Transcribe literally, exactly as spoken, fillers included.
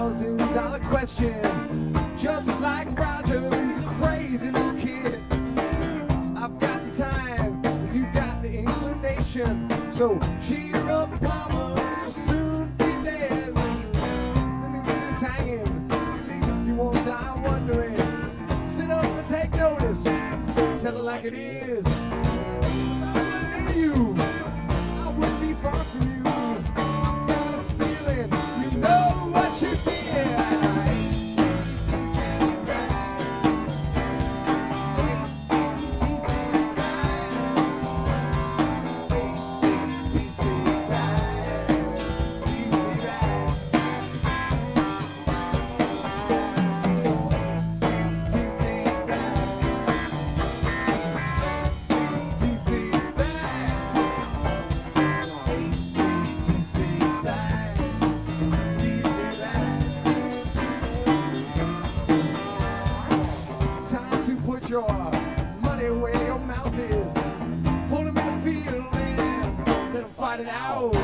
thousand dollar question. Just like Roger, he's a crazy little kid. I've got the time if you got the inclination. So cheer up, Palmer, you'll soon be dead. The noose is hanging, at least you won't die wondering. Sit up and take notice, tell it like it is. I wouldn't hear you, I wouldn't be far from you. Got a feeling, you know what you did. Your money where your mouth is. Put them in the field and let them fight it out.